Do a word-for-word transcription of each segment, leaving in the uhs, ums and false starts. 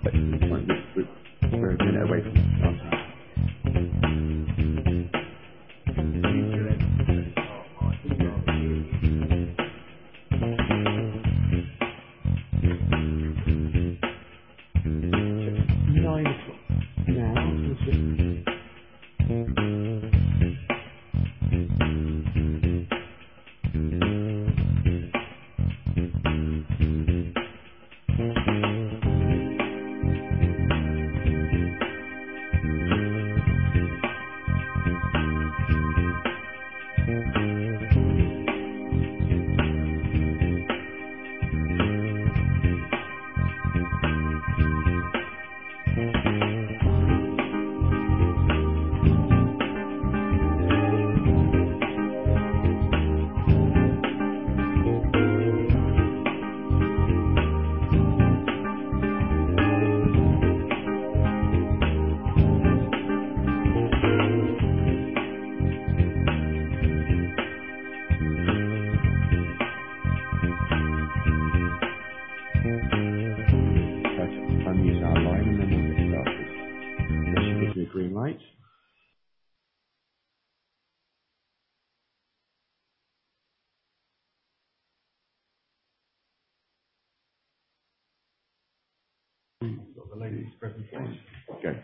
But we're, we're a minute away from starting. Nine o'clock now. Is it? Green light. Got the ladies' presentation. Go.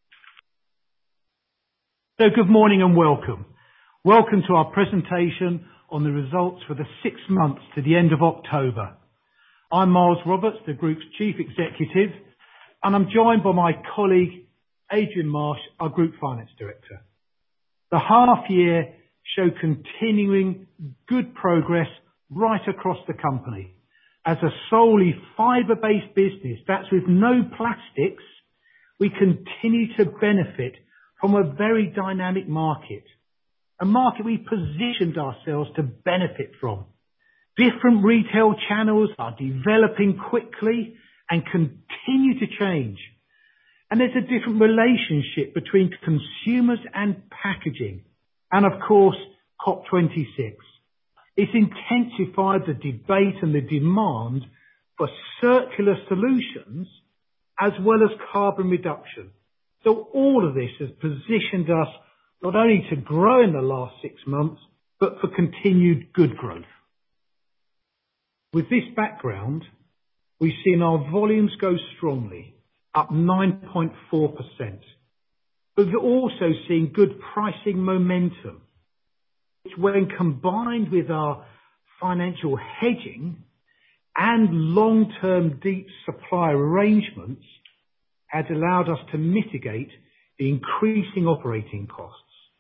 So good morning and welcome. Welcome to our presentation on the results for the six months to the end of October. I'm Miles Roberts, the Group's Chief Executive, and I'm joined by my colleague Adrian Marsh, our Group Finance Director. The half year showed continuing good progress right across the company. As a solely fibre-based business, that's with no plastics, we continue to benefit from a very dynamic market. A market we positioned ourselves to benefit from. Different retail channels are developing quickly and continue to change. And there's a different relationship between consumers and packaging. And of course, COP twenty-six. It's intensified the debate and the demand for circular solutions as well as carbon reduction. So all of this has positioned us not only to grow in the last six months, but for continued good growth. With this background, we've seen our volumes go strongly, up nine point four percent. But we've also seen good pricing momentum, which when combined with our financial hedging and long-term deep supply arrangements, has allowed us to mitigate the increasing operating costs.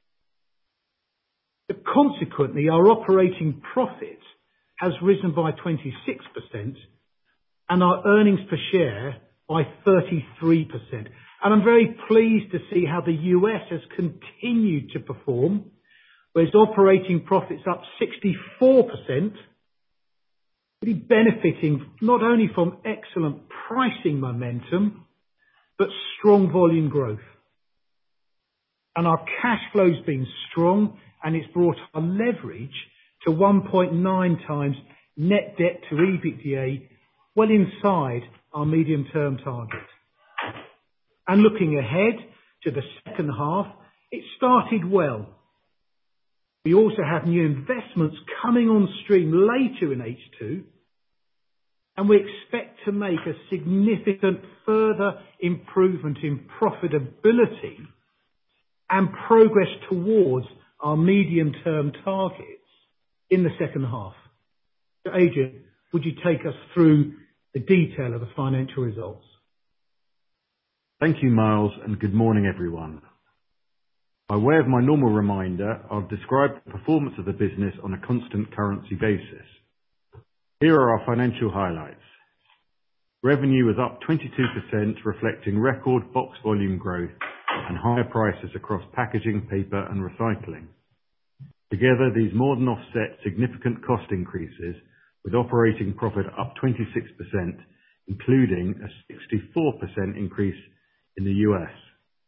But consequently, our operating profit has risen by twenty-six percent and our earnings per share by thirty-three percent. And I'm very pleased to see how the U S has continued to perform, whereas operating profits up sixty-four percent, really benefiting not only from excellent pricing momentum, but strong volume growth. And our cash flow's been strong, and it's brought our leverage to one point nine times net debt to EBITDA, well inside our medium-term target. And looking ahead to the second half, it started well. We also have new investments coming on stream later in H two, and we expect to make a significant further improvement in profitability and progress towards our medium-term targets in the second half. So Adrian, would you take us through the detail of the financial results? Thank you, Miles, and good morning, everyone. By way of my normal reminder, I'll describe the performance of the business on a constant currency basis. Here are our financial highlights. Revenue was up twenty-two percent, reflecting record box volume growth and higher prices across packaging, paper and recycling. Together, these more than offset significant cost increases, with operating profit up twenty-six percent, including a sixty-four percent increase in the U S.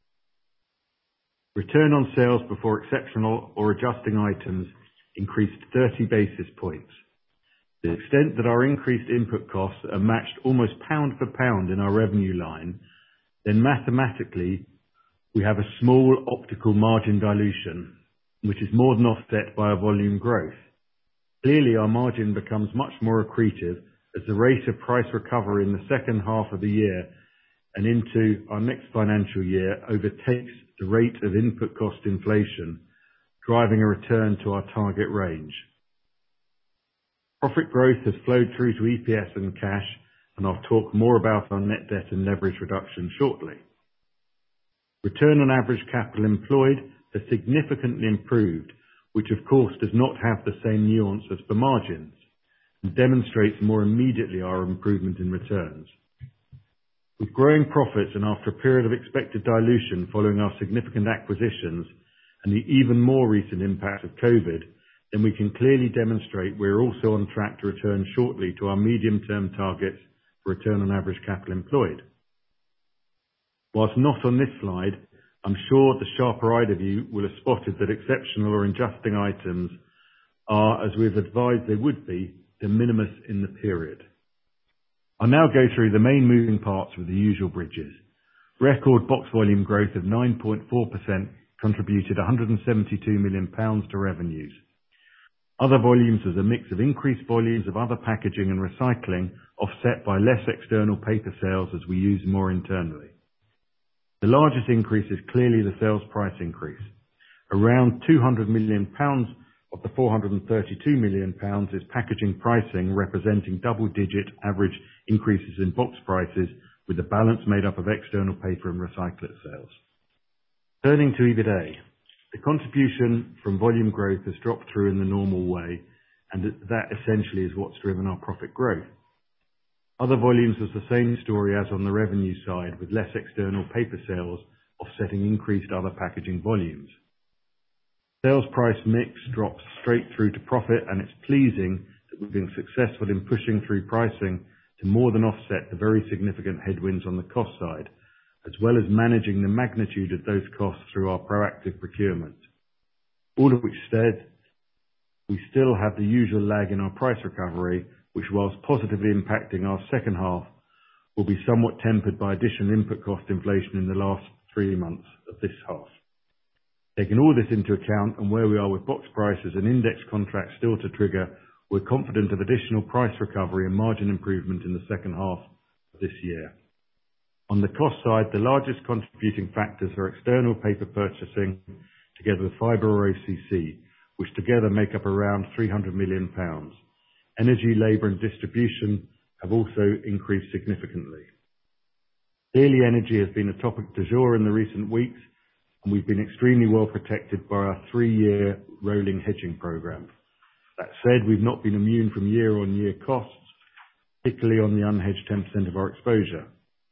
Return on sales before exceptional or adjusting items increased thirty basis points. To the extent that our increased input costs are matched almost pound for pound in our revenue line, then mathematically we have a small optical margin dilution, which is more than offset by our volume growth. Clearly, our margin becomes much more accretive as the rate of price recovery in the second half of the year and into our next financial year overtakes the rate of input cost inflation, driving a return to our target range. Profit growth has flowed through to E P S and cash, and I'll talk more about our net debt and leverage reduction shortly. Return on average capital employed has significantly improved, which of course does not have the same nuance as for margins, and demonstrates more immediately our improvement in returns. With growing profits and after a period of expected dilution following our significant acquisitions and the even more recent impact of COVID, then we can clearly demonstrate we're also on track to return shortly to our medium-term targets for return on average capital employed. Whilst not on this slide, I'm sure the sharper-eyed of you will have spotted that exceptional or adjusting items are, as we've advised they would be, de minimis in the period. I'll now go through the main moving parts with the usual bridges. Record box volume growth of nine point four percent contributed one hundred seventy-two million pounds to revenues. Other volumes was a mix of increased volumes of other packaging and recycling, offset by less external paper sales as we use more internally. The largest increase is clearly the sales price increase. Around two hundred million pounds of the four hundred thirty-two million pounds is packaging pricing, representing double-digit average increases in box prices, with the balance made up of external paper and recyclate sales. Turning to EBITDA, the contribution from volume growth has dropped through in the normal way, and that essentially is what's driven our profit growth. Other volumes was the same story as on the revenue side, with less external paper sales offsetting increased other packaging volumes. Sales price mix drops straight through to profit, and it's pleasing that we've been successful in pushing through pricing to more than offset the very significant headwinds on the cost side, as well as managing the magnitude of those costs through our proactive procurement. All of which said, we still have the usual lag in our price recovery, which, whilst positively impacting our second half, will be somewhat tempered by additional input cost inflation in the last three months of this half. Taking all this into account and where we are with box prices and index contracts still to trigger, we're confident of additional price recovery and margin improvement in the second half of this year. On the cost side, the largest contributing factors are external paper purchasing together with fibre or O C C, which together make up around three hundred million pounds. Energy, labour and distribution have also increased significantly. Clearly, energy has been a topic du jour in the recent weeks, and we've been extremely well protected by our three-year rolling hedging programme. That said, we've not been immune from year-on-year costs, particularly on the unhedged ten percent of our exposure.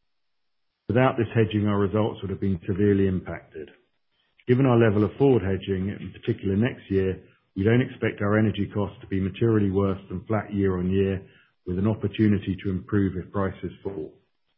Without this hedging, our results would have been severely impacted. Given our level of forward hedging, in particular next year, we don't expect our energy costs to be materially worse than flat year-on-year, with an opportunity to improve if prices fall.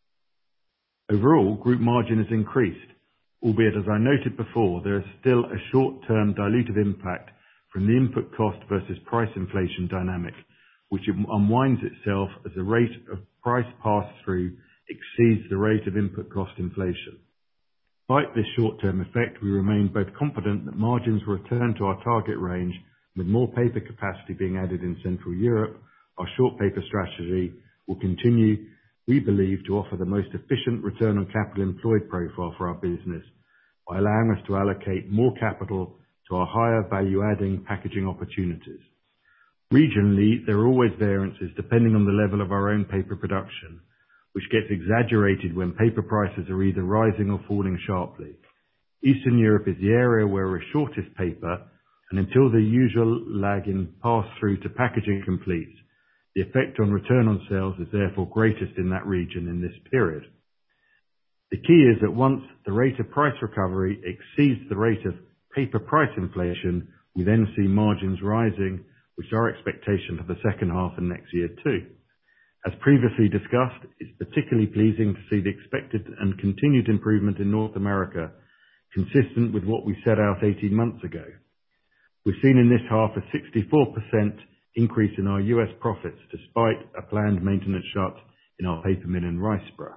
Overall, group margin has increased, albeit, as I noted before, there is still a short-term dilutive impact from the input cost versus price inflation dynamic, which unwinds itself as the rate of price pass-through exceeds the rate of input cost inflation. Despite this short-term effect, we remain both confident that margins will return to our target range. With more paper capacity being added in Central Europe, our short paper strategy will continue, we believe, to offer the most efficient return on capital employed profile for our business, by allowing us to allocate more capital to our higher value-adding packaging opportunities. Regionally, there are always variances depending on the level of our own paper production, which gets exaggerated when paper prices are either rising or falling sharply. Eastern Europe is the area where we're shortest paper, and until the usual lag in pass-through to packaging completes, the effect on return on sales is therefore greatest in that region in this period. The key is that once the rate of price recovery exceeds the rate of paper price inflation, we then see margins rising, which is our expectation for the second half and next year too. As previously discussed, it's particularly pleasing to see the expected and continued improvement in North America, consistent with what we set out eighteen months ago. We've seen in this half a sixty-four percent increase in our U S profits despite a planned maintenance shut in our paper mill in Riceborough.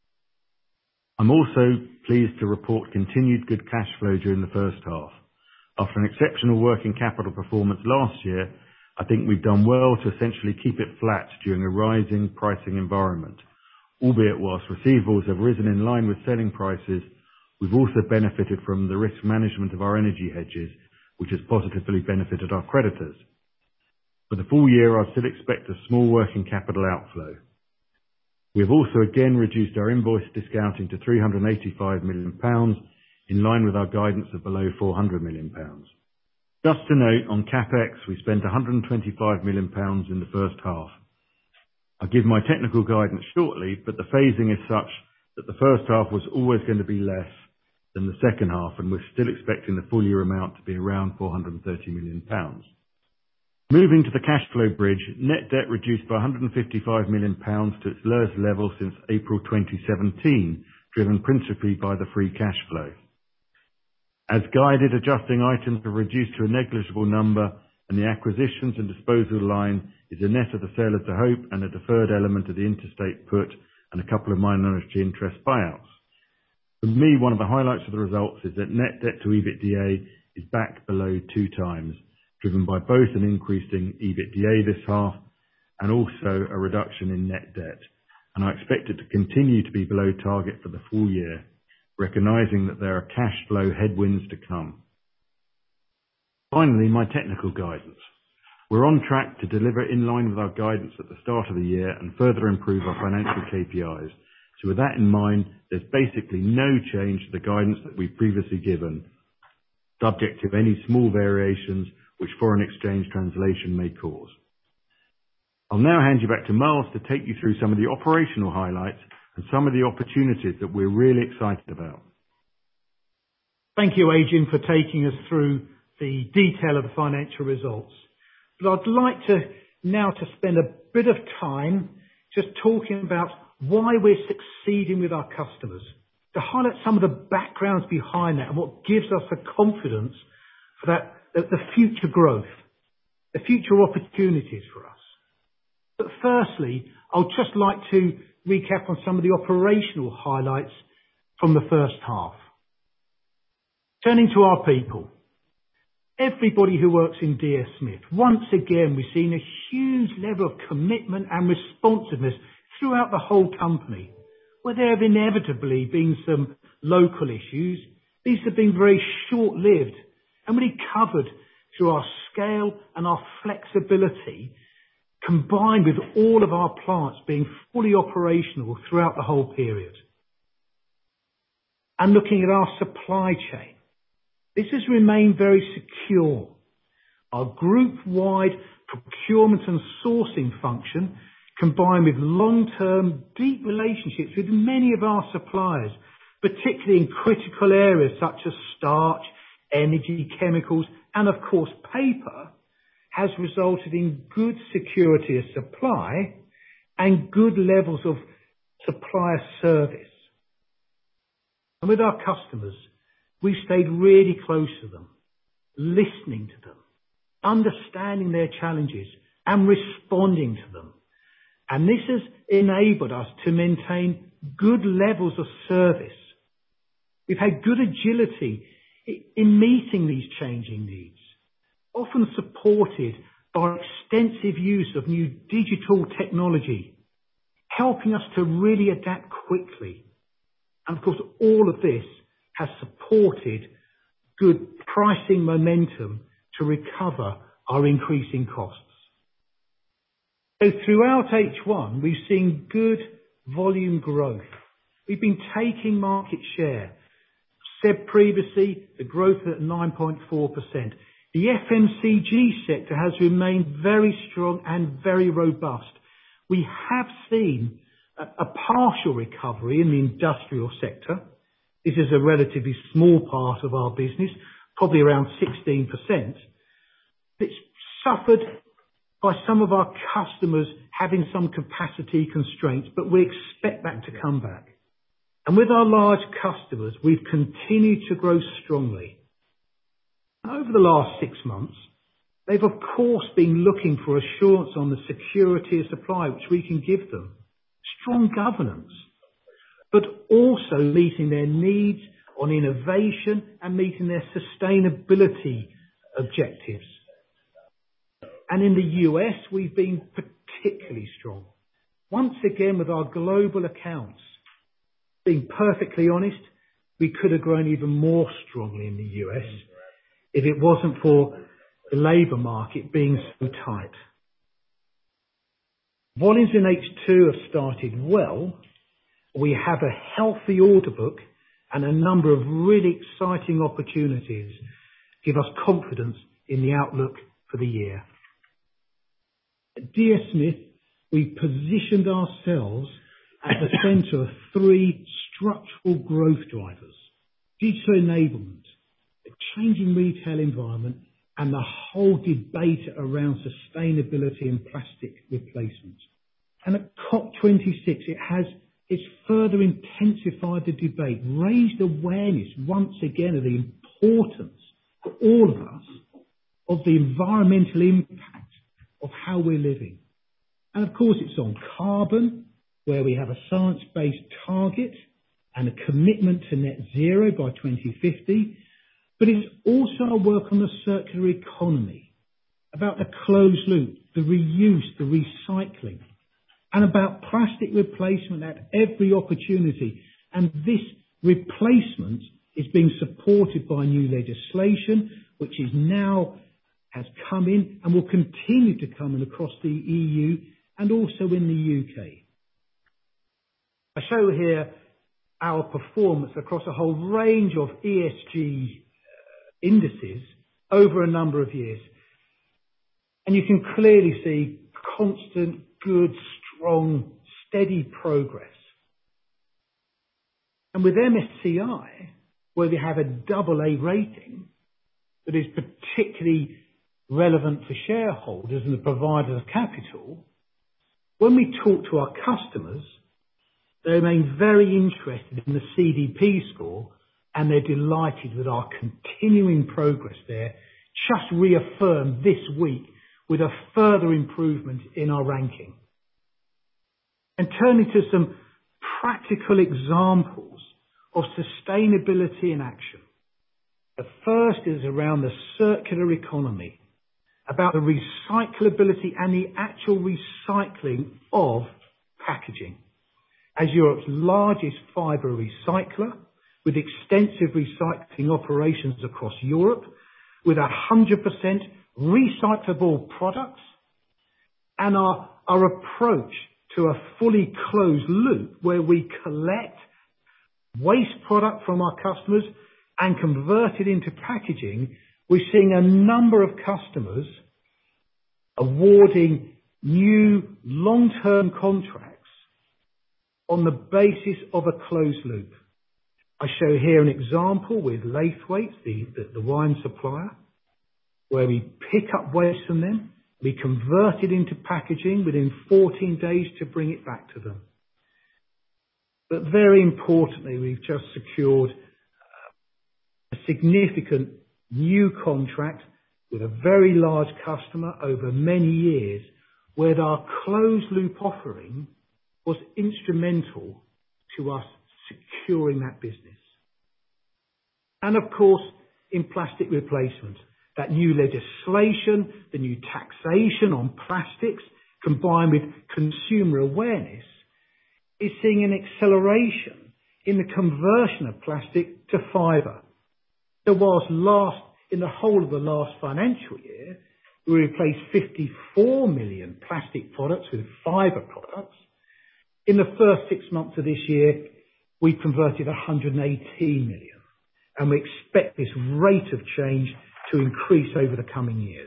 I'm also pleased to report continued good cash flow during the first half. After an exceptional working capital performance last year, I think we've done well to essentially keep it flat during a rising pricing environment. Albeit whilst receivables have risen in line with selling prices, we've also benefited from the risk management of our energy hedges, which has positively benefited our creditors. For the full year, I still expect a small working capital outflow. We have also again reduced our invoice discounting to three hundred eighty-five million pounds, in line with our guidance of below four hundred million pounds. Just to note, on CapEx, we spent one hundred twenty-five million pounds in the first half. I'll give my technical guidance shortly, but the phasing is such that the first half was always going to be less than the second half, and we're still expecting the full year amount to be around four hundred thirty million pounds. Moving to the cash flow bridge, net debt reduced by one hundred fifty-five million pounds to its lowest level since April twenty seventeen, driven principally by the free cash flow. As guided, adjusting items are reduced to a negligible number, and the acquisitions and disposal line is a net of the sale of the Hope and a deferred element of the interstate put and a couple of minority interest buyouts. For me, one of the highlights of the results is that net debt to EBITDA is back below two times, driven by both an increase in EBITDA this half and also a reduction in net debt. And I expect it to continue to be below target for the full year, recognising that there are cash flow headwinds to come. Finally, my technical guidance. We're on track to deliver in line with our guidance at the start of the year and further improve our financial K P Is. So with that in mind, there's basically no change to the guidance that we've previously given, subject to any small variations which foreign exchange translation may cause. I'll now hand you back to Miles to take you through some of the operational highlights and some of the opportunities that we're really excited about. Thank you, Adrian, for taking us through the detail of the financial results. But I'd like to now to spend a bit of time just talking about why we're succeeding with our customers, to highlight some of the backgrounds behind that and what gives us the confidence for that, the, the future growth, the future opportunities for us. But firstly, I'll just like to recap on some of the operational highlights from the first half. Turning to our people. Everybody who works in D S Smith, once again, we've seen a huge level of commitment and responsiveness throughout the whole company. Where there have inevitably been some local issues, these have been very short-lived and really covered through our scale and our flexibility, combined with all of our plants being fully operational throughout the whole period. And looking at our supply chain, this has remained very secure. Our group-wide procurement and sourcing function, combined with long-term, deep relationships with many of our suppliers, particularly in critical areas such as starch, energy, chemicals, and of course paper, has resulted in good security of supply and good levels of supplier service. And with our customers, we've stayed really close to them, listening to them, understanding their challenges and responding to them. And this has enabled us to maintain good levels of service. We've had good agility in meeting these changing needs, often supported by extensive use of new digital technology, helping us to really adapt quickly. And of course, all of this has supported good pricing momentum to recover our increasing costs. So throughout H one, we've seen good volume growth. We've been taking market share. Said previously, the growth at nine point four percent. The F M C G sector has remained very strong and very robust. We have seen a, a partial recovery in the industrial sector. This is a relatively small part of our business, probably around sixteen percent. It's suffered by some of our customers having some capacity constraints, but we expect that to come back. And with our large customers, we've continued to grow strongly. And over the last six months, They've of course been looking for assurance on the security of supply which we can give them, strong governance, but also meeting their needs on innovation and meeting their sustainability objectives. And in the U S, we've been particularly strong. Once again, with our global accounts, being perfectly honest, we could have grown even more strongly in the U S if it wasn't for the labour market being so tight. Volumes in H two have started well. We have a healthy order book and a number of really exciting opportunities give us confidence in the outlook for the year. At D S Smith, we positioned ourselves at the centre of three structural growth drivers: digital enablement, a changing retail environment, and the whole debate around sustainability and plastic replacement. And at COP twenty-six, it has it's further intensified the debate, raised awareness once again of the importance for all of us of the environmental impact of how we're living. And of course, it's on carbon, where we have a science-based target and a commitment to net zero by twenty fifty. But it's also our work on the circular economy, about the closed loop, the reuse, the recycling, and about plastic replacement at every opportunity. And this replacement is being supported by new legislation, which is now has come in and will continue to come in across the E U and also in the U K. I show here our performance across a whole range of E S G indices over a number of years. And you can clearly see constant, good, strong, steady progress. And with M S C I, where we have a double A rating that is particularly relevant for shareholders and the providers of capital, when we talk to our customers, they remain very interested in the C D P score, and they're delighted with our continuing progress there, just reaffirmed this week with a further improvement in our ranking. And turning to some practical examples of sustainability in action. The first is around the circular economy, about the recyclability and the actual recycling of packaging. As Europe's largest fibre recycler, with extensive recycling operations across Europe, with one hundred percent recyclable products, and our, our approach to a fully closed loop where we collect waste product from our customers and convert it into packaging, we're seeing a number of customers awarding new long-term contracts on the basis of a closed loop. I show here an example with Laithwaite, the, the, the wine supplier, where we pick up waste from them, we convert it into packaging within fourteen days to bring it back to them. But very importantly, we've just secured a significant new contract with a very large customer over many years, where our closed loop offering was instrumental to us securing that business. And of course, in plastic replacement, that new legislation, the new taxation on plastics, combined with consumer awareness, is seeing an acceleration in the conversion of plastic to fibre. So whilst last, in the whole of the last financial year, we replaced fifty-four million plastic products with fibre products, in the first six months of this year, we converted one hundred eighteen million. And we expect this rate of change to increase over the coming years.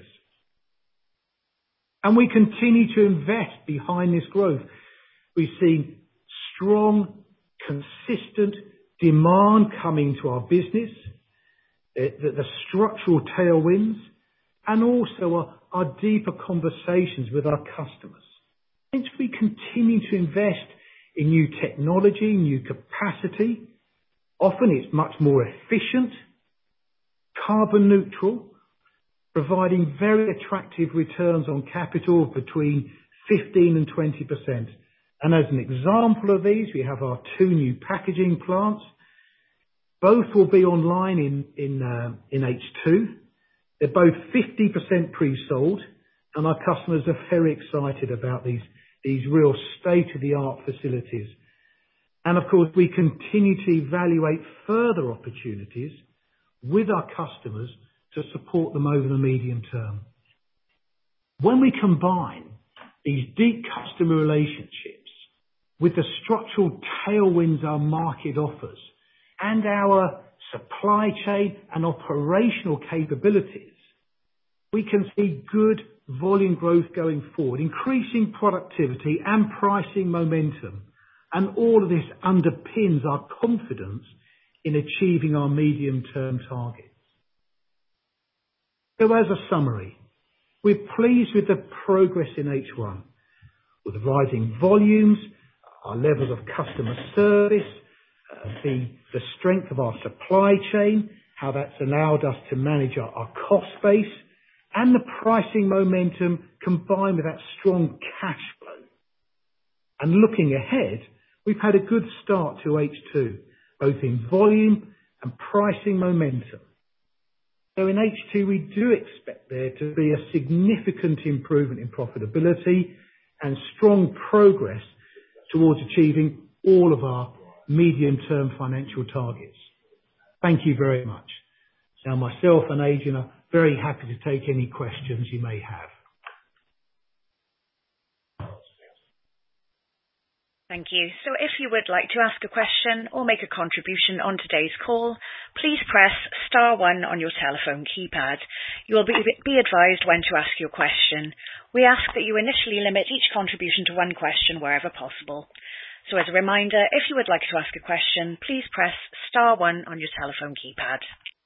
And we continue to invest behind this growth. We see strong, consistent demand coming to our business, the, the structural tailwinds, and also our, our deeper conversations with our customers. Hence, we continue to invest in new technology, new capacity. Often it's much more efficient, carbon neutral, providing very attractive returns on capital between fifteen and twenty percent. And as an example of these, we have our two new packaging plants. Both will be online in in uh, in H two. They're both fifty percent pre-sold, and our customers are very excited about these these real state-of-the-art facilities. And of course, we continue to evaluate further opportunities with our customers to support them over the medium term. When we combine these deep customer relationships with the structural tailwinds our market offers and our supply chain and operational capabilities, we can see good volume growth going forward, increasing productivity and pricing momentum. And all of this underpins our confidence in achieving our medium-term targets. So as a summary, we're pleased with the progress in H one, with the rising volumes, our levels of customer service, uh, the, the strength of our supply chain, how that's allowed us to manage our, our cost base, and the pricing momentum combined with that strong cash flow. And looking ahead, we've had a good start to H two, both in volume and pricing momentum. So in H two, we do expect there to be a significant improvement in profitability and strong progress towards achieving all of our medium-term financial targets. Thank you very much. Now, myself and Adrian are very happy to take any questions you may have. Thank you. So if you would like to ask a question or make a contribution on today's call, please press star one on your telephone keypad. You will be, be advised when to ask your question. We ask that you initially limit each contribution to one question wherever possible. So as a reminder, if you would like to ask a question, please press star one on your telephone keypad.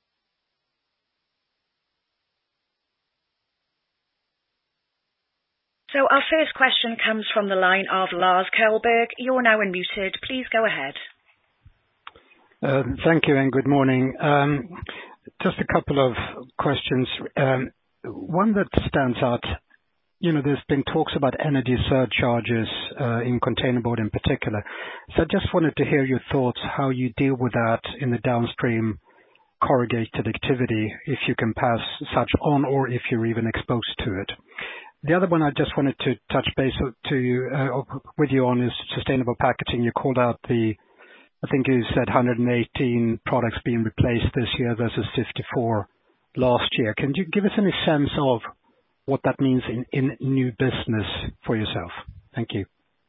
So our first question comes from the line of Lars Kjellberg. You're now unmuted. Please go ahead. Uh, thank you and good morning. Um, just a couple of questions. Um, one that stands out, you know, there's been talks about energy surcharges uh, in containerboard in particular. So I just wanted to hear your thoughts, how you deal with that in the downstream corrugated activity, if you can pass such on or if you're even exposed to it. The other one I just wanted to touch base to uh, with you on is sustainable packaging. You called out the, I think you said one hundred eighteen products being replaced this year versus fifty-four last year. Can you give us any sense of what that means in, in new business for yourself? Thank you.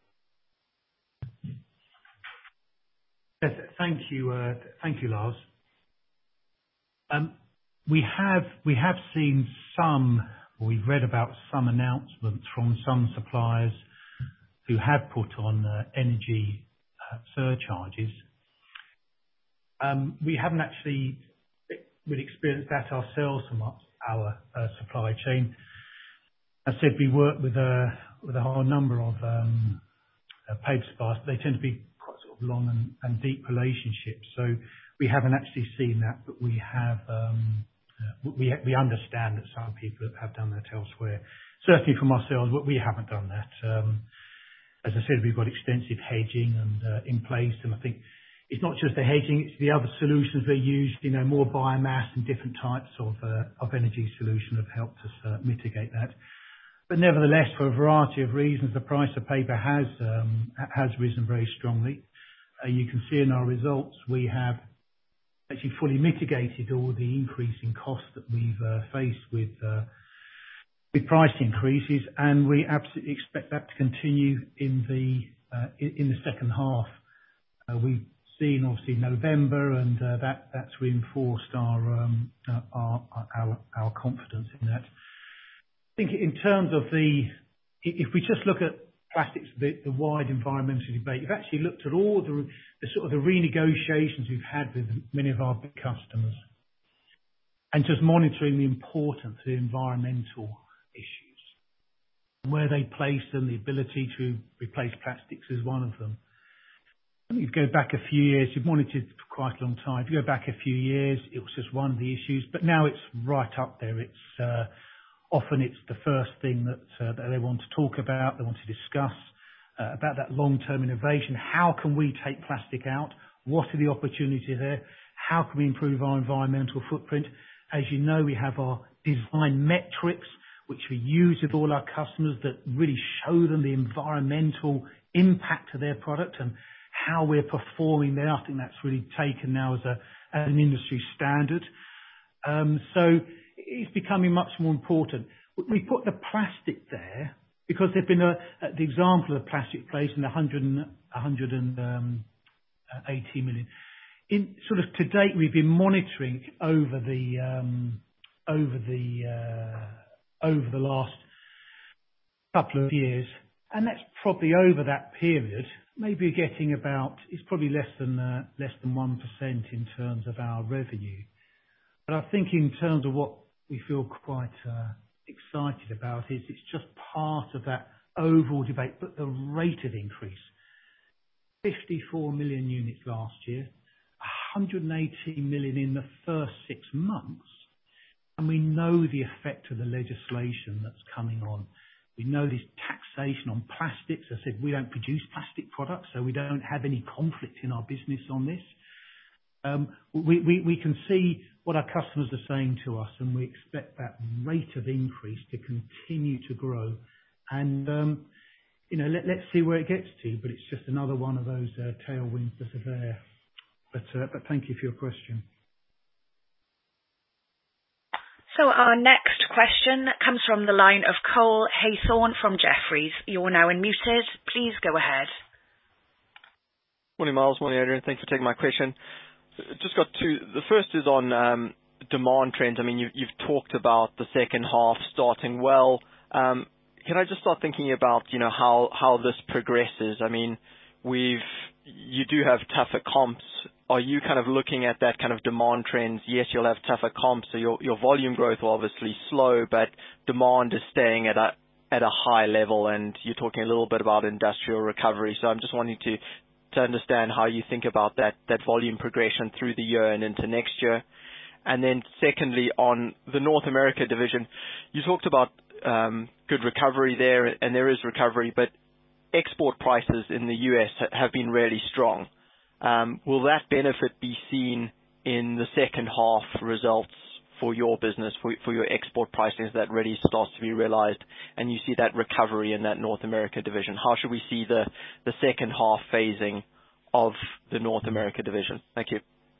Yes, thank you, uh, thank you, Lars. Um, we have we have seen some. We've read about some announcements from some suppliers who have put on uh, energy uh, surcharges. Um, we haven't actually really experienced that ourselves from our uh, supply chain. As I said, we work with a with a whole number of um, uh, paper suppliers. They tend to be quite sort of long and, and deep relationships. So we haven't actually seen that, but we have. Um, Uh, we we understand that some people have done that elsewhere. Certainly from ourselves, but we haven't done that. Um, as I said, we've got extensive hedging and uh, in place, and I think it's not just the hedging; it's the other solutions they use. You know, more biomass and different types of uh, of energy solution have helped us uh, mitigate that. But nevertheless, for a variety of reasons, the price of paper has um, has risen very strongly. Uh, you can see in our results we have actually fully mitigated all the increase in costs that we've uh, faced with uh, with price increases, and we absolutely expect that to continue in the uh, in, in the second half. Uh, we've seen obviously November, and uh, that that's reinforced our, um, uh, our our our confidence in that. I think in terms of the, if we just look at plastics, the, the wide environmental debate, you've actually looked at all the, the sort of the renegotiations we've had with many of our big customers, and just monitoring the importance of the environmental issues, where they place them, the ability to replace plastics is one of them. I think if you go back a few years, you've monitored for quite a long time. If you go back a few years, it was just one of the issues, but now it's right up there. It's uh, often it's the first thing that, uh, that they want to talk about, they want to discuss uh, about that long-term innovation. How can we take plastic out? What are the opportunities there? How can we improve our environmental footprint? As you know, we have our design metrics, which we use with all our customers that really show them the environmental impact of their product and how we're performing there. I think that's really taken now as, a, as an industry standard. Um, so it's becoming much more important. We put the plastic there because there's been a, the example of plastic placed in one hundred, one hundred eighty million. In sort of to date, we've been monitoring over the um, over the uh, over the last couple of years, and that's probably over that period. Maybe getting about it's probably less than uh, less than one percent in terms of our revenue. But I think in terms of what we feel quite uh, excited about is it's just part of that overall debate. But the rate of increase, fifty-four million units last year. one hundred eighty million in the first six months, and we know the effect of the legislation that's coming on. We know this taxation on plastics. I said we don't produce plastic products, so we don't have any conflict in our business on this. Um, we, we, we can see what our customers are saying to us, and we expect that rate of increase to continue to grow. And um, you know, let, let's see where it gets to. But it's just another one of those uh, tailwinds that are there. But, uh, but thank you for your question. So our next question comes from the line of Cole Haythorne from Jefferies. You're now unmuted. Please go ahead. Morning, Miles. Morning, Adrian. Thanks for taking my question. Just got two. The first is on um, demand trends. I mean, you, you've talked about the second half starting well. Um, can I just start thinking about, you know, how, how this progresses? I mean, we've you do have tougher comps. Are you kind of looking at that kind of demand trends? Yes, you'll have tougher comps, so your your volume growth will obviously slow, but demand is staying at a at a high level, and you're talking a little bit about industrial recovery. So I'm just wanting to to understand how you think about that that volume progression through the year and into next year. And then secondly, on the North America division, you talked about um, good recovery there, and there is recovery, but export prices in the U S have been really strong. Um, will that benefit be seen in the second half results for your business, for, for your export pricing, as that really starts to be realized, and you see that recovery in that North America division? How should we see the, the second half phasing of the North America division? Thank you.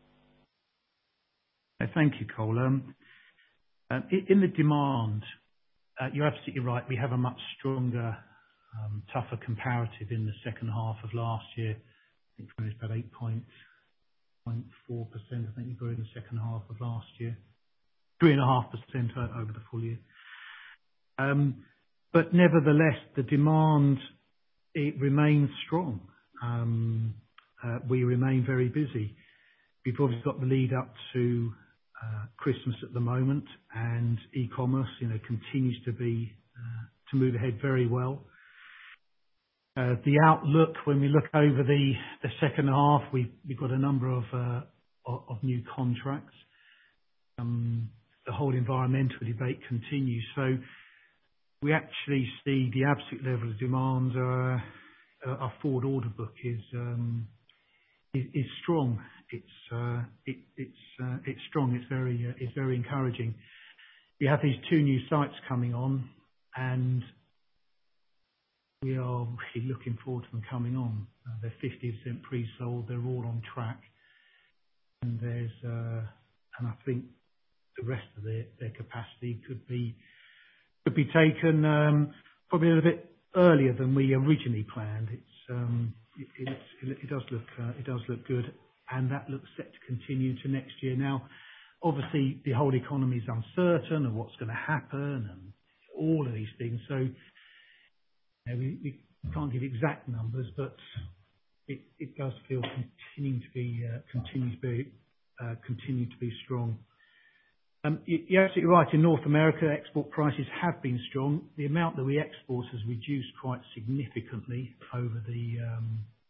Thank you, Cole. Um, uh, in the demand, uh, you're absolutely right. We have a much stronger Um, tougher comparative in the second half of last year. I think it was about eight point four percent. I think we grew in the second half of last year. three point five percent over the full year. Um, but nevertheless, the demand, it remains strong. Um, uh, we remain very busy. We've obviously got the lead up to uh, Christmas at the moment, and e-commerce, you know, continues to be uh, to move ahead very well. Uh, the outlook, when we look over the, the second half, we've, we've got a number of, uh, of, of new contracts. Um, the whole environmental debate continues. So we actually see the absolute level of demand. Uh, uh, our forward order book is um, is, is strong. It's uh, it, it's uh, it's strong. It's very uh, it's very encouraging. We have these two new sites coming on, and we are really looking forward to them coming on. Uh, they're fifty percent pre-sold. They're all on track. And there's, uh, and I think the rest of their, their capacity could be, could be taken, um, probably a little bit earlier than we originally planned. It's, um, it, it's, it does look, uh, it does look good. And that looks set to continue to next year. Now, obviously the whole economy is uncertain of what's going to happen and all of these things. So, you know, we, we can't give exact numbers, but it, it does feel continuing to be uh, continue to be uh, continue to be strong. Um, you, you're absolutely right. In North America, export prices have been strong. The amount that we export has reduced quite significantly over the um,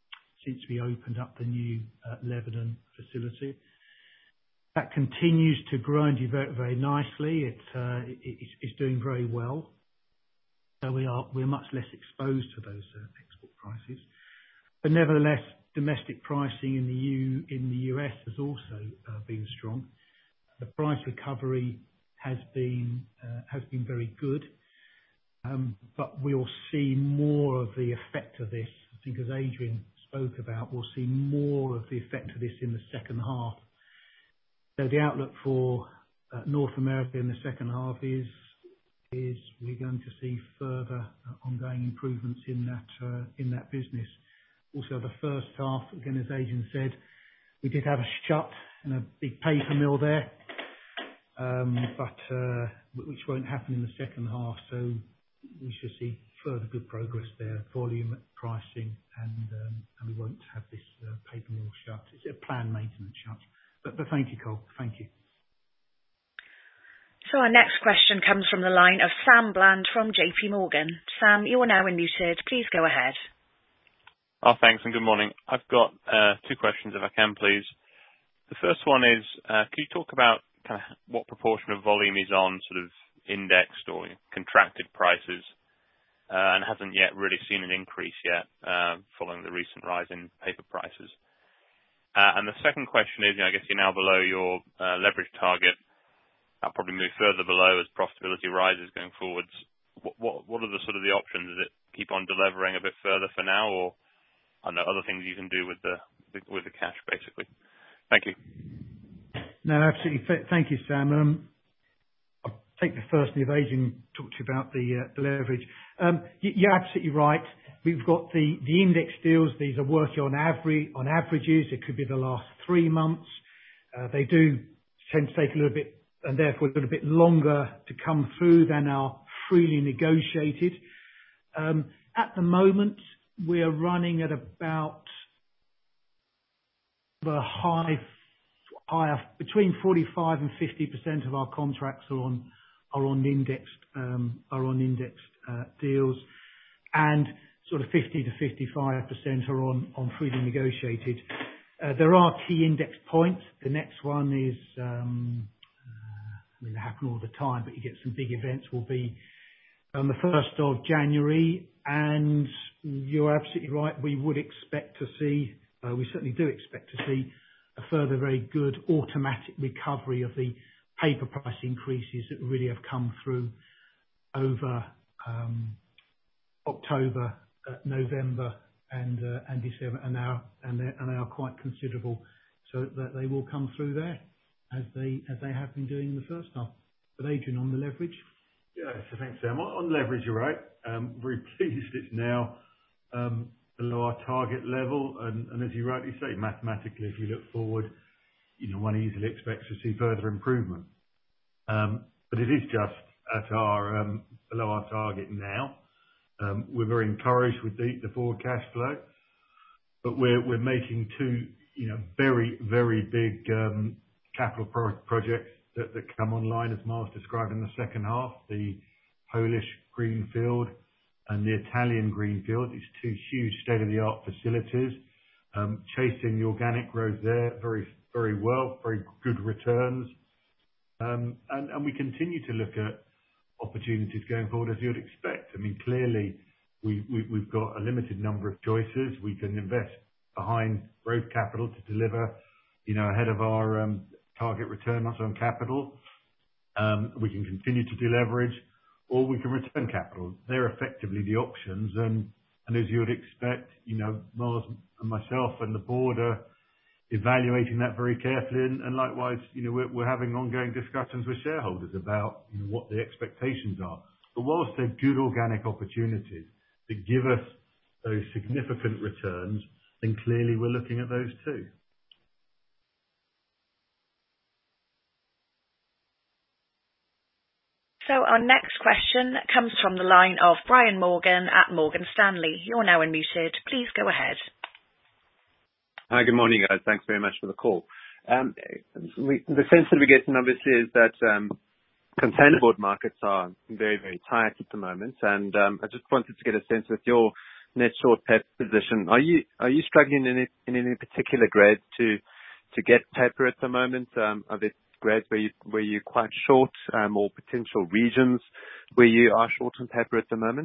since we opened up the new uh, Lebanon facility. That continues to grow and develop very nicely. It, uh, it, it's, it's doing very well. So we are we're much less exposed to those uh, export prices. But nevertheless, domestic pricing in the U in the U S has also uh, been strong. The price recovery has been uh, has been very good, um, but we'll see more of the effect of this. I think, as Adrian spoke about, we'll see more of the effect of this in the second half. So the outlook for uh, North America in the second half is is we're going to see further uh, ongoing improvements in that uh, in that business. Also, the first half, again, as Adrian said, we did have a shut in a big paper mill there, um, but uh, which won't happen in the second half. So we should see further good progress there, volume, pricing, and um, and we won't have this uh, paper mill shut. It's a planned maintenance shut. But, but thank you, Cole. Thank you. So our next question comes from the line of Sam Bland from J P Morgan. Sam, you are now unmuted. Please go ahead. Oh, thanks, and good morning. I've got uh, two questions, if I can, please. The first one is, uh, could you talk about kind of what proportion of volume is on sort of indexed or contracted prices uh, and hasn't yet really seen an increase yet uh, following the recent rise in paper prices? Uh, and the second question is, you know, I guess you're now below your uh, leverage target. That'll probably move further below as profitability rises going forwards. What, what, what are the sort of the options? Is it keep on delevering a bit further for now, or I don't know, other things you can do with the with the cash, basically? Thank you. No, absolutely. Thank you, Sam. Um, I'll take the first, and if Adrian talked to you about the, uh, the leverage. Um, you're absolutely right. We've got the, the index deals. These are working on average on averages. It could be the last three months. Uh, they do tend to take a little bit, and therefore a little bit longer to come through than our freely negotiated. Um, at the moment, we are running at about the high, higher, between forty-five and fifty percent of our contracts are on are on indexed um, are on indexed uh, deals, and sort of fifty to fifty-five percent are on on freely negotiated. Uh, there are key index points. The next one is, um, uh, I mean, they happen all the time, but you get some big events. Will be on the first of January, and you're absolutely right. We would expect to see, uh, we certainly do expect to see a further very good automatic recovery of the paper price increases that really have come through over um, October, uh, November, and uh, and December, and now and they and they are quite considerable, so that they will come through there as they as they have been doing in the first half. But Adrian, on the leverage. Yeah, so thanks, Sam. On on leverage, you're right. Um, very pleased it's now um, below our target level, and, and as you rightly say, mathematically, if you look forward, you know, one easily expects to see further improvement. Um, but it is just at our um, below our target now. Um, we're very encouraged with the, the forward cash flow, but we're we're making two, you know, very very big um, capital pro- projects that, that come online, as Miles described in the second half, the Polish greenfield and the Italian greenfield. These two huge state-of-the-art facilities, um, chasing the organic growth there very very well, very good returns, um, and and we continue to look at opportunities going forward, as you'd expect. I mean, clearly, we, we, we've got a limited number of choices. We can invest behind growth capital to deliver, you know, ahead of our um, target return on capital. Um, we can continue to deleverage, or we can return capital. They're effectively the options. And, and as you would expect, you know, Miles and myself and the board are evaluating that very carefully, and, and likewise, you know, we're, we're having ongoing discussions with shareholders about, you know, what the expectations are. But whilst they're good organic opportunities that give us those significant returns, then clearly we're looking at those too. So our next question comes from the line of Brian Morgan at Morgan Stanley. You're now unmuted. Please go ahead. Hi, good morning, guys. Thanks very much for the call. Um, we, the sense that we're getting, obviously, is that um, containerboard markets are very, very tight at the moment. And um, I just wanted to get a sense with your net short paper position. Are you are you struggling in any, in any particular grade to to get paper at the moment? Um, are there grades where you where you're quite short, um, or potential regions where you are short on paper at the moment?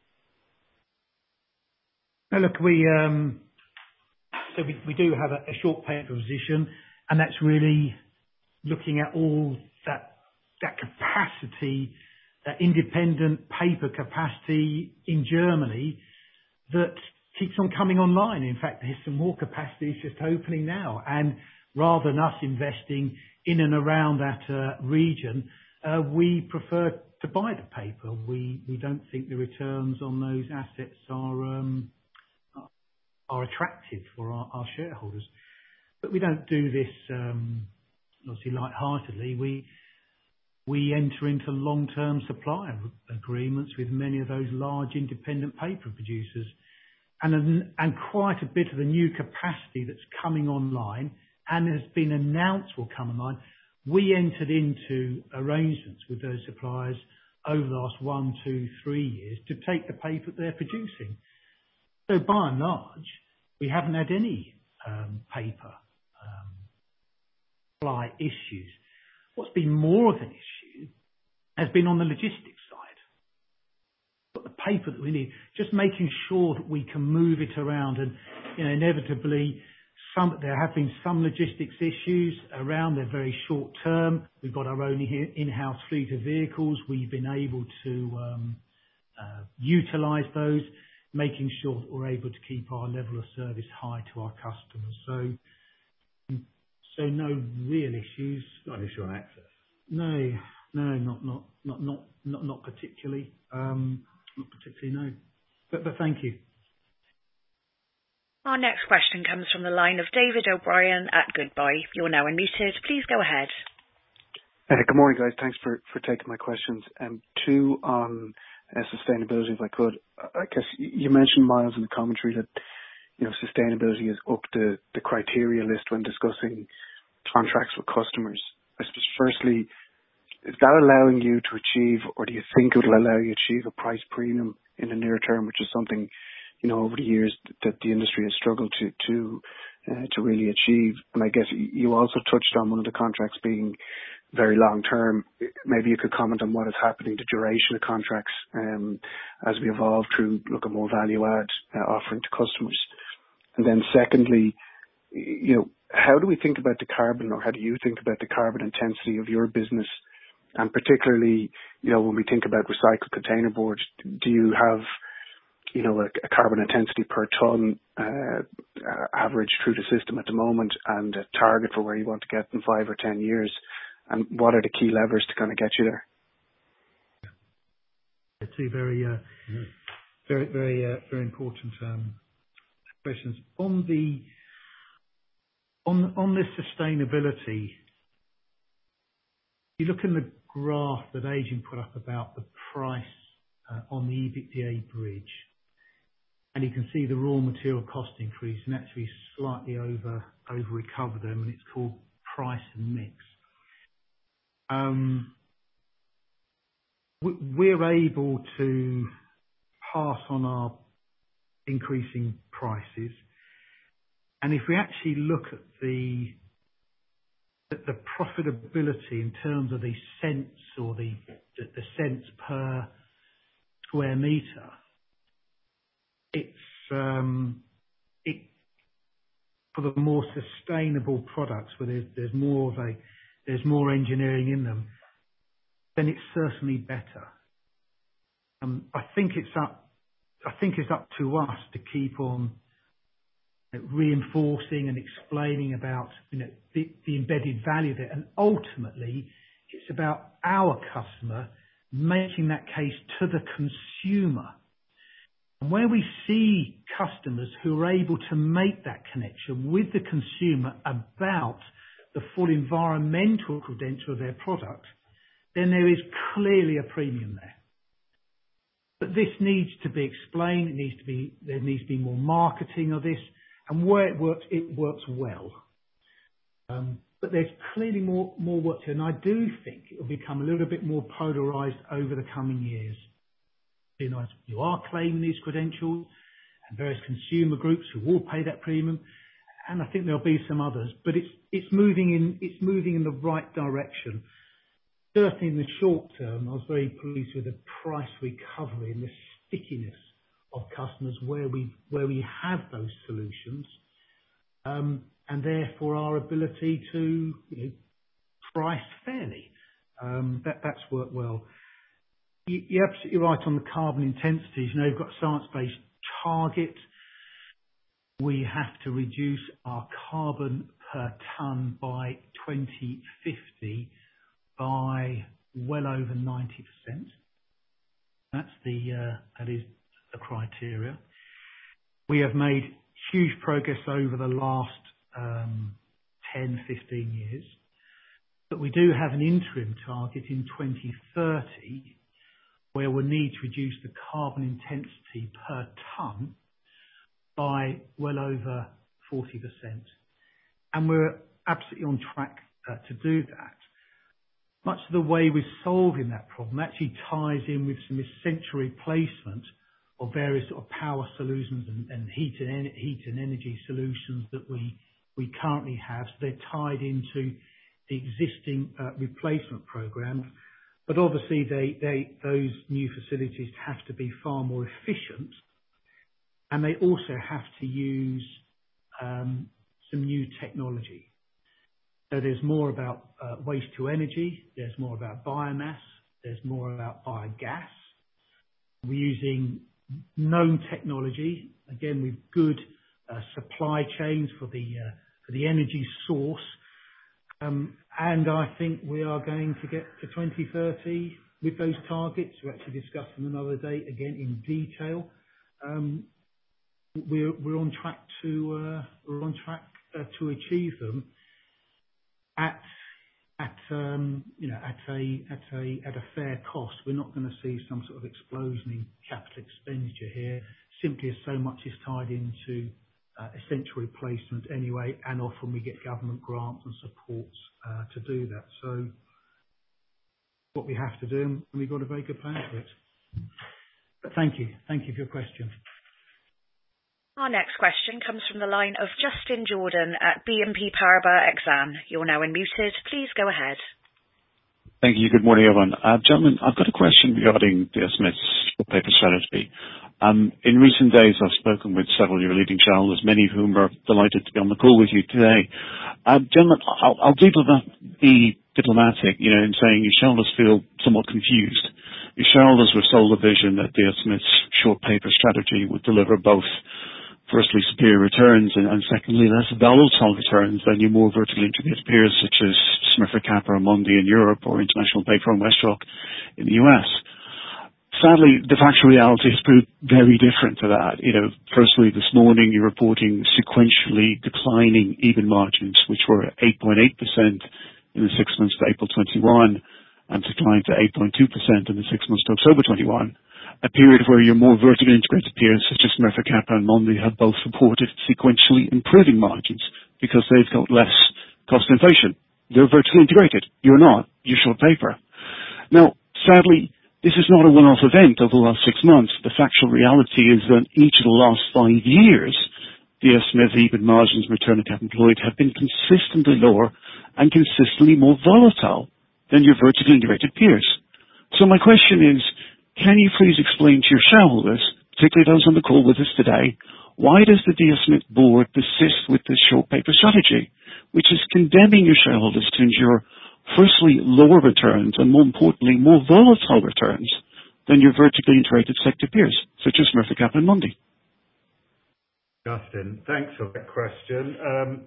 Now look, we um, so we, we do have a, a short paper position, and that's really looking at all that that capacity, that independent paper capacity in Germany that keeps on coming online. In fact, there's some more capacity just opening now, and rather than us investing in and around that uh, region, uh, we prefer to buy the paper. We we don't think the returns on those assets are um, are attractive for our, our shareholders. But we don't do this um, obviously lightheartedly. We we enter into long-term supply agreements with many of those large independent paper producers, and and quite a bit of the new capacity that's coming online and has been announced will come online. We entered into arrangements with those suppliers over the last one, two, three years to take the paper they're producing. So by and large, we haven't had any um, paper um, supply issues. What's been more of an issue has been on the logistics side. But the paper that we need, just making sure that we can move it around, and you know, inevitably, some there have been some logistics issues around. They're very short term. We've got our own in-house fleet of vehicles. We've been able to um, uh, utilise those, making sure that we're able to keep our level of service high to our customers. So, so no real issues. Not an issue on access. No, no, not not not not not, not particularly. Um, not particularly, no. But but thank you. Our next question comes from the line of David O'Brien at Goodbye. You're now unmuted. Please go ahead. Uh, good morning, guys. Thanks for, for taking my questions. Um, two on uh, sustainability, if I could. I guess you mentioned, Miles, in the commentary that you know sustainability is up the, the criteria list when discussing contracts with customers. I suppose, firstly, is that allowing you to achieve, or do you think it will allow you to achieve a price premium in the near term, which is something you know, over the years that the industry has struggled to to uh, to really achieve? And I guess you also touched on one of the contracts being very long term. Maybe you could comment on what is happening to duration of contracts um, as we evolve through look at more value add uh, offering to customers. And then secondly, you know, how do we think about the carbon, or how do you think about the carbon intensity of your business? And particularly, you know, when we think about recycled container boards, do you have you know, a, a carbon intensity per ton uh, uh, average through the system at the moment, and a target for where you want to get in five or ten years? And what are the key levers to kind of get you there? Two very, uh, mm. very, very, uh, very important um, questions on the on on this sustainability. You look in the graph that Adrian put up about the price uh, on the EBITDA bridge. And you can see the raw material cost increase and actually slightly over over recover them, and it's called price and mix. Um, we're able to pass on our increasing prices, and if we actually look at the at the profitability in terms of the cents or the the, the cents per square meter, it's um, it for the more sustainable products where there's there's more of a there's more engineering in them, then it's certainly better. Um, I think it's up I think it's up to us to keep on reinforcing and explaining about you know the, the embedded value there, and ultimately it's about our customer making that case to the consumer. And where we see customers who are able to make that connection with the consumer about the full environmental credential of their product, then there is clearly a premium there. But this needs to be explained. It needs to be, there needs to be more marketing of this. And where it works, it works well. Um, but there's clearly more, more work to do. And I do think it will become a little bit more polarised over the coming years. You know, you are claiming these credentials, and various consumer groups who will pay that premium, and I think there'll be some others. But it's it's moving in it's moving in the right direction. Certainly in the short term, I was very pleased with the price recovery and the stickiness of customers where we where we have those solutions, um, and therefore our ability to you know, price fairly. Um, that that's worked well. You, you're absolutely right on the carbon intensities. You know, we've got a science-based target. We have to reduce our carbon per tonne by twenty fifty by well over ninety percent. That's the uh, that is the criteria. We have made huge progress over the last um, ten, fifteen years, but we do have an interim target in twenty thirty where we'll need to reduce the carbon intensity per tonne by well over forty percent. And we're absolutely on track uh, to do that. Much of the way we're solving that problem actually ties in with some essential replacement of various sort of power solutions and, and heat and en- heat and energy solutions that we we currently have. So they're tied into the existing uh, replacement program, but obviously they, they those new facilities have to be far more efficient, and they also have to use um, some new technology. So there's more about uh, waste to energy, there's more about biomass, there's more about biogas. We're using known technology, again with good uh, supply chains for the uh, for the energy source, um, and I think we are going to get to twenty thirty with those targets. We'll actually discuss them another day again in detail. Um, we're we're on track to uh, we're on track uh, to achieve them. At at um, you know at a at a at a fair cost. We're not going to see some sort of explosion in capital expenditure here, simply as so much is tied into uh, essential replacement anyway, and often we get government grants and supports uh, to do that. So what we have to do, and we've got a very good plan for it. But thank you, thank you for your question. Our next question comes from the line of Justin Jordan at B N P Paribas Exane. You're now unmuted. Please go ahead. Thank you. Good morning, everyone. Uh, gentlemen, I've got a question regarding D S Smith's short paper strategy. Um, in recent days, I've spoken with several of your leading shareholders, many of whom are delighted to be on the call with you today. Uh, gentlemen, I'll, I'll be, be diplomatic, you know, in saying your shareholders feel somewhat confused. Your shareholders were sold a vision that D S Smith's short paper strategy would deliver both firstly, superior returns, and, and secondly, less volatile returns than your more vertically integrated peers such as Smurfit Kappa, Mondi in Europe, or International Paper and WestRock in the U S. Sadly, the factual reality has proved very different to that. You know, firstly, this morning you're reporting sequentially declining E B I T margins, which were eight point eight percent in the six months to April twenty-one, and declined to eight point two percent in the six months to October twenty-one. A period where your more vertically integrated peers such as Smurfit Kappa and Mondi have both reported sequentially improving margins because they've got less cost inflation. They're vertically integrated. You're not. You're short paper. Now, sadly, this is not a one-off event over the last six months. The factual reality is that each of the last five years, D S Smith's E B I T margins and return on capital employed have been consistently lower and consistently more volatile than your vertically integrated peers. So my question is, can you please explain to your shareholders, particularly those on the call with us today, why does the D S Smith board persist with this short paper strategy, which is condemning your shareholders to endure, firstly, lower returns and, more importantly, more volatile returns than your vertically integrated sector peers, such as Smurfit Kappa and Mondi? Justin, thanks for that question. Um,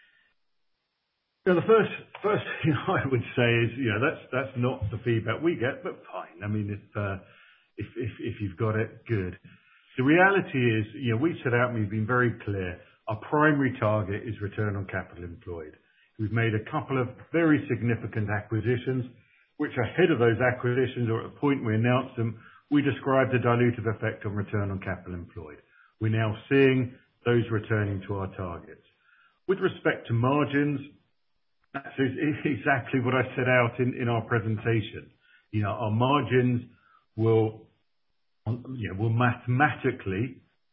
So the first first thing I would say is, you know, that's that's not the feedback we get, but fine. I mean, if uh, if, if if you've got it, good. The reality is, you know, we set out and we've been very clear. Our primary target is return on capital employed. We've made a couple of very significant acquisitions, which ahead of those acquisitions, or at the point we announced them, we described the dilutive effect on return on capital employed. We're now seeing those returning to our targets. With respect to margins, that's exactly what I set out in, in our presentation. You know, our margins will, you know, will mathematically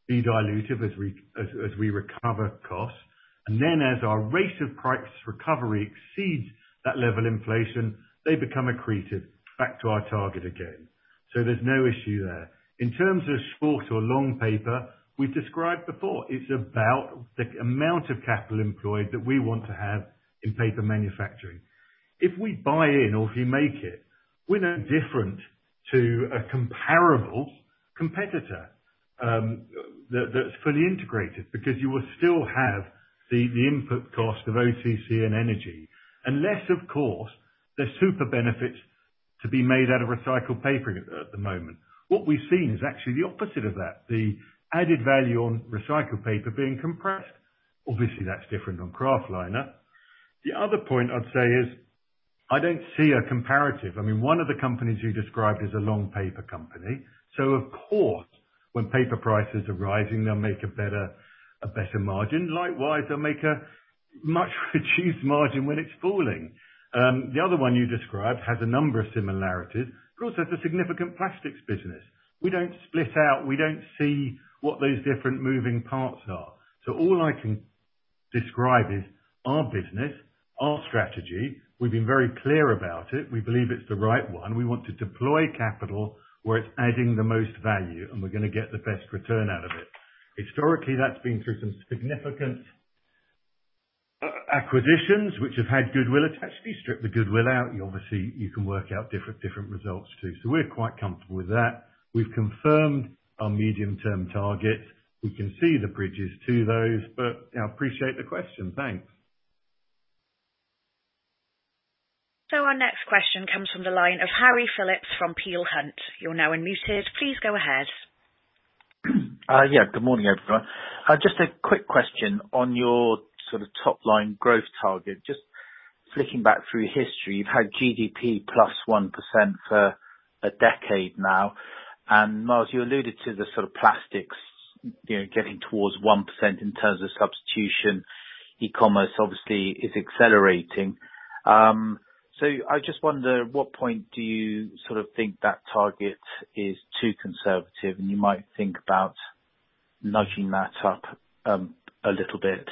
be dilutive as we as, as we recover costs. And then as our rate of price recovery exceeds that level of inflation, they become accretive back to our target again. So there's no issue there. In terms of short or long paper, we've described before, it's about the amount of capital employed that we want to have in paper manufacturing. If we buy in or if you make it, we're no different to a comparable competitor um, that, that's fully integrated, because you will still have the, the input cost of O C C and energy, unless, of course, there's super benefits to be made out of recycled paper at the moment. What we've seen is actually the opposite of that, the added value on recycled paper being compressed. Obviously, that's different on kraftliner. The other point I'd say is I don't see a comparative. I mean, one of the companies you described is a long paper company. So, of course, when paper prices are rising, they'll make a better a better margin. Likewise, they'll make a much reduced margin when it's falling. Um, the other one you described has a number of similarities, but also has a significant plastics business. We don't split out. We don't see what those different moving parts are. So all I can describe is our business, our strategy. We've been very clear about it. We believe it's the right one. We want to deploy capital where it's adding the most value, and we're going to get the best return out of it. Historically, that's been through some significant uh, acquisitions, which have had goodwill attached. If you strip the goodwill out, you obviously you can work out different different results too. So we're quite comfortable with that. We've confirmed our medium-term targets. We can see the bridges to those, but I you know, appreciate the question. Thanks. So our next question comes from the line of Harry Phillips from Peel Hunt. You're now unmuted. Please go ahead. Uh, yeah, good morning, everyone. Uh, just a quick question on your sort of top-line growth target. Just flicking back through history, you've had G D P plus one percent for a decade now. And Miles, you alluded to the sort of plastics, you know, getting towards one percent in terms of substitution. E-commerce obviously is accelerating. Um, so I just wonder, at what point do you sort of think that target is too conservative and you might think about nudging that up um, a little bit?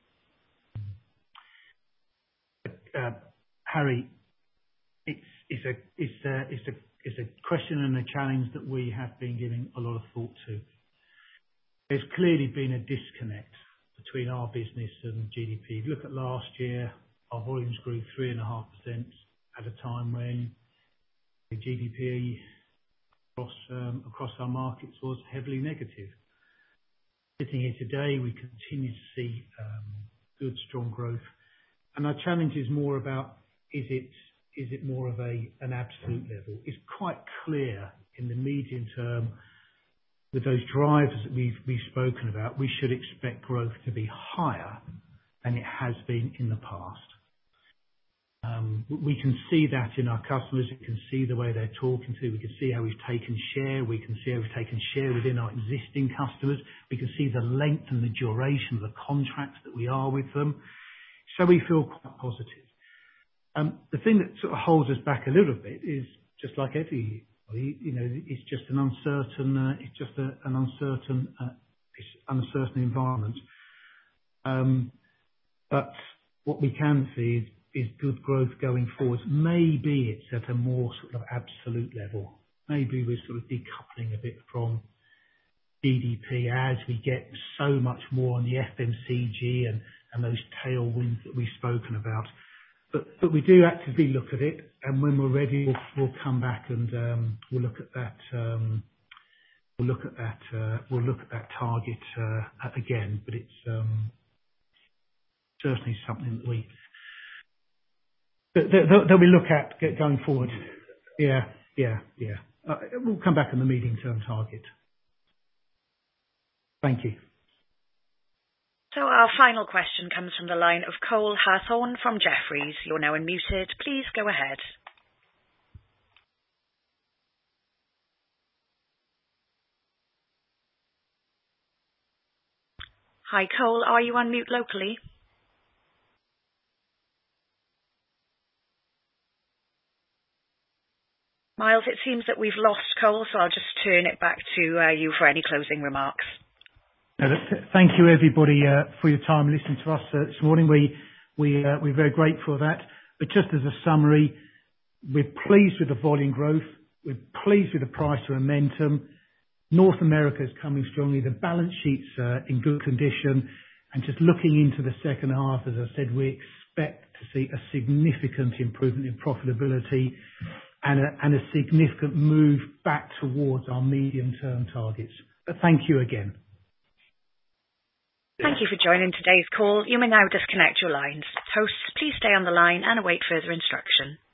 Uh, Harry, it's, it's, a, it's, a, it's, a, it's a question and a challenge that we have been giving a lot of thought to. There's clearly been a disconnect between our business and G D P. If you look at last year, our volumes grew three point five percent at a time when the G D P across, um, across our markets was heavily negative. Sitting here today, we continue to see um, good, strong growth. And our challenge is more about, is it is it more of a an absolute level? It's quite clear in the medium term, with those drivers that we've, we've spoken about, we should expect growth to be higher than it has been in the past. Um, we can see that in our customers. We can see the way they're talking to. We can see how we've taken share. We can see how we've taken share within our existing customers. We can see the length and the duration of the contracts that we are with them. So we feel quite positive. Um, the thing that sort of holds us back a little bit is just like every you know, it's just an uncertain, uh, it's just a, an uncertain, uh, it's uncertain environment. Um, but what we can see is, is good growth going forward. Maybe it's at a more sort of absolute level. Maybe we're sort of decoupling a bit from G D P as we get so much more on the F M C G and, and those tailwinds that we've spoken about. But, but we do actively look at it, and when we're ready, we'll, we'll come back and um, we'll look at that. Um, we'll look at that. Uh, we'll look at that target uh, again. But it's um, certainly something that we that, that, that we look at going forward. Yeah, yeah, yeah. Uh, we'll come back on the medium-term target. Thank you. So our final question comes from the line of Cole Hathorn from Jefferies. You're now unmuted. Please go ahead. Hi, Cole. Are you on mute locally? Miles, it seems that we've lost Cole, so I'll just turn it back to uh, you for any closing remarks. Thank you, everybody, uh, for your time listening to us uh, this morning. We, we, uh, we're very grateful for that. But just as a summary, we're pleased with the volume growth. We're pleased with the price momentum. North America is coming strongly. The balance sheet's uh, in good condition. And just looking into the second half, as I said, we expect to see a significant improvement in profitability and a, and a significant move back towards our medium-term targets. But thank you again. Thank you for joining today's call. You may now disconnect your lines. Hosts, please stay on the line and await further instruction.